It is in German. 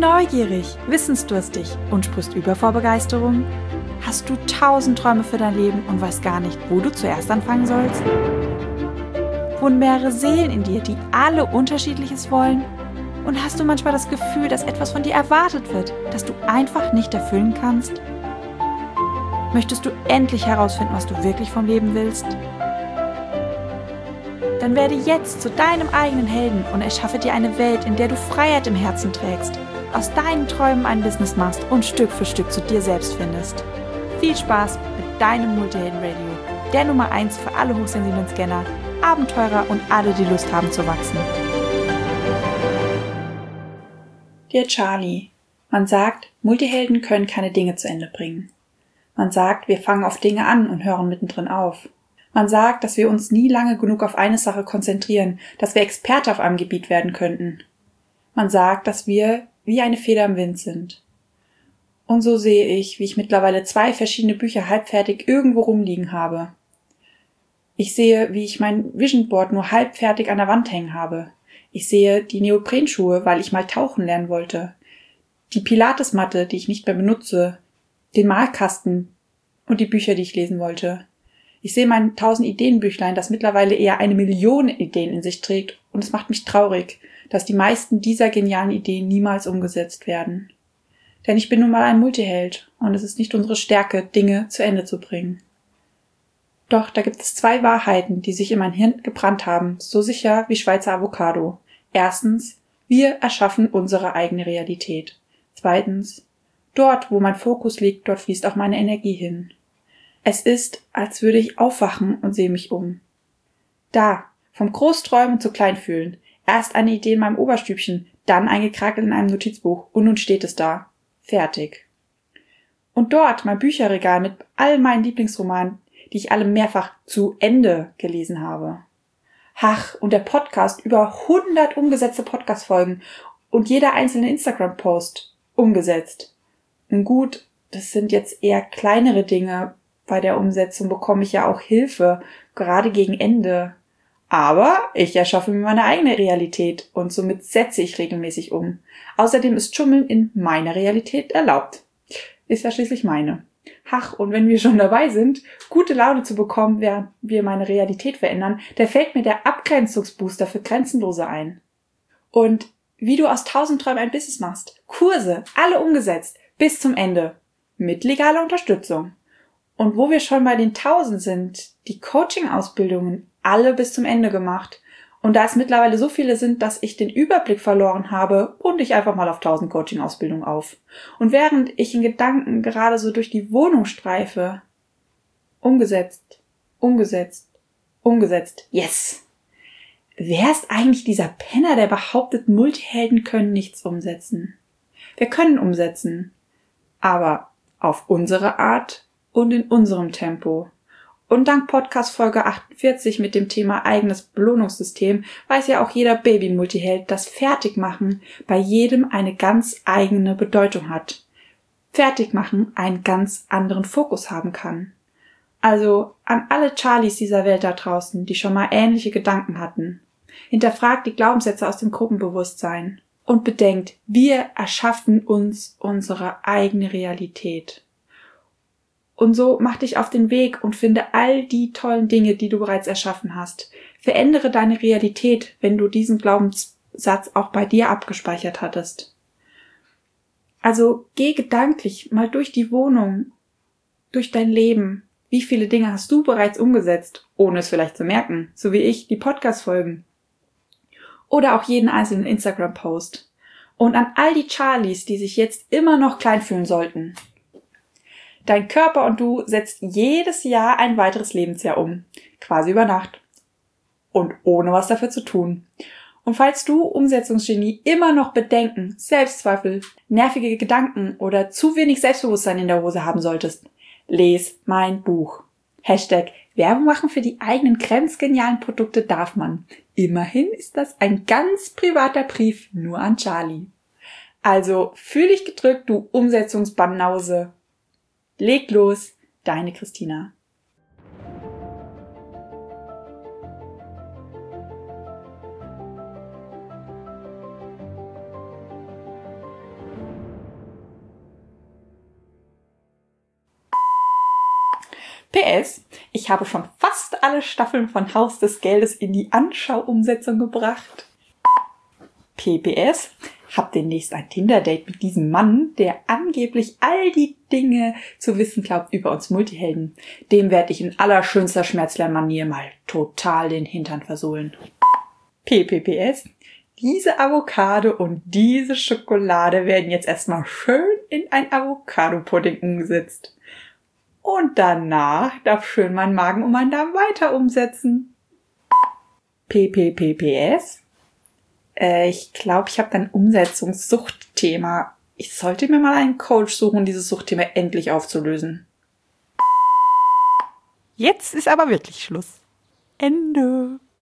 neugierig, wissensdurstig und sprichst über vor Begeisterung? Hast du 1000 Träume für dein Leben und weißt gar nicht, wo du zuerst anfangen sollst? Wohnen mehrere Seelen in dir, die alle Unterschiedliches wollen? Und hast du manchmal das Gefühl, dass etwas von dir erwartet wird, das du einfach nicht erfüllen kannst? Möchtest du endlich herausfinden, was du wirklich vom Leben willst? Dann werde jetzt zu deinem eigenen Helden und erschaffe dir eine Welt, in der du Freiheit im Herzen trägst, aus deinen Träumen ein Business machst und Stück für Stück zu dir selbst findest. Viel Spaß mit deinem Multihelden-Radio, der Nummer 1 für alle hochsensiblen Scanner, Abenteurer und alle, die Lust haben zu wachsen. Dear Charlie, man sagt, Multihelden können keine Dinge zu Ende bringen. Man sagt, wir fangen auf Dinge an und hören mittendrin auf. Man sagt, dass wir uns nie lange genug auf eine Sache konzentrieren, dass wir Experte auf einem Gebiet werden könnten. Man sagt, dass wir wie eine Feder im Wind sind. Und so sehe ich, wie ich mittlerweile 2 verschiedene Bücher halbfertig irgendwo rumliegen habe. Ich sehe, wie ich mein Vision Board nur halbfertig an der Wand hängen habe. Ich sehe die Neoprenschuhe, weil ich mal tauchen lernen wollte. Die Pilatesmatte, die ich nicht mehr benutze. Den Malkasten und die Bücher, die ich lesen wollte. Ich sehe mein 1000 Ideenbüchlein, das mittlerweile eher 1 Million Ideen in sich trägt, und es macht mich traurig, dass die meisten dieser genialen Ideen niemals umgesetzt werden. Denn ich bin nun mal ein Multiheld und es ist nicht unsere Stärke, Dinge zu Ende zu bringen. Doch da gibt es 2 Wahrheiten, die sich in mein Hirn gebrannt haben, so sicher wie Schweizer Avocado. Erstens, wir erschaffen unsere eigene Realität. Zweitens, dort, wo mein Fokus liegt, dort fließt auch meine Energie hin. Es ist, als würde ich aufwachen und sehe mich um. Da, vom Großträumen zu Kleinfühlen. Erst eine Idee in meinem Oberstübchen, dann ein Gekrakel in einem Notizbuch und nun steht es da. Fertig. Und dort mein Bücherregal mit all meinen Lieblingsromanen, die ich alle mehrfach zu Ende gelesen habe. Ach, und der Podcast, über 100 umgesetzte Podcast-Folgen und jeder einzelne Instagram-Post umgesetzt. Nun gut, das sind jetzt eher kleinere Dinge. Bei der Umsetzung bekomme ich ja auch Hilfe, gerade gegen Ende. Aber ich erschaffe mir meine eigene Realität und somit setze ich regelmäßig um. Außerdem ist Schummeln in meiner Realität erlaubt. Ist ja schließlich meine. Ach, und wenn wir schon dabei sind, gute Laune zu bekommen, während wir meine Realität verändern, da fällt mir der Abgrenzungsbooster für Grenzenlose ein. Und wie du aus 1000 Träumen ein Business machst. Kurse, alle umgesetzt, bis zum Ende. Mit legaler Unterstützung. Und wo wir schon bei den 1000 sind, die Coaching-Ausbildungen alle bis zum Ende gemacht. Und da es mittlerweile so viele sind, dass ich den Überblick verloren habe, runde ich einfach mal auf 1000 Coaching-Ausbildungen auf. Und während ich in Gedanken gerade so durch die Wohnung streife, umgesetzt, yes! Wer ist eigentlich dieser Penner, der behauptet, Multihelden können nichts umsetzen? Wir können umsetzen, aber auf unsere Art und in unserem Tempo. Und dank Podcast Folge 48 mit dem Thema eigenes Belohnungssystem weiß ja auch jeder Baby-Multiheld, dass Fertigmachen bei jedem eine ganz eigene Bedeutung hat. Fertigmachen einen ganz anderen Fokus haben kann. Also an alle Charlies dieser Welt da draußen, die schon mal ähnliche Gedanken hatten. Hinterfragt die Glaubenssätze aus dem Gruppenbewusstsein und bedenkt, wir erschaffen uns unsere eigene Realität. Und so mach dich auf den Weg und finde all die tollen Dinge, die du bereits erschaffen hast. Verändere deine Realität, wenn du diesen Glaubenssatz auch bei dir abgespeichert hattest. Also geh gedanklich mal durch die Wohnung, durch dein Leben. Wie viele Dinge hast du bereits umgesetzt, ohne es vielleicht zu merken, so wie ich, die Podcast-Folgen. Oder auch jeden einzelnen Instagram-Post. Und an all die Charlies, die sich jetzt immer noch klein fühlen sollten. Dein Körper und du setzt jedes Jahr ein weiteres Lebensjahr um. Quasi über Nacht. Und ohne was dafür zu tun. Und falls du, Umsetzungsgenie, immer noch Bedenken, Selbstzweifel, nervige Gedanken oder zu wenig Selbstbewusstsein in der Hose haben solltest, les mein Buch. #Werbung machen für die eigenen grenzgenialen Produkte darf man. Immerhin ist das ein ganz privater Brief nur an Charlie. Also fühl dich gedrückt, du Umsetzungsbanause. Leg los, deine Christina. PS, ich habe schon fast alle Staffeln von Haus des Geldes in die Anschauumsetzung gebracht. PPS, hab demnächst ein Tinder-Date mit diesem Mann, der angeblich all die Dinge zu wissen glaubt über uns Multihelden. Dem werde ich in allerschönster Schmerzlernmanier mal total den Hintern versohlen. PPS, diese Avocado und diese Schokolade werden jetzt erstmal schön in ein Avocado-Pudding umgesetzt. Und danach darf schön mein Magen und mein Darm weiter umsetzen. PPPS, ich glaube, ich habe ein Umsetzungssuchtthema. Ich sollte mir mal einen Coach suchen, dieses Suchtthema endlich aufzulösen. Jetzt ist aber wirklich Schluss. Ende.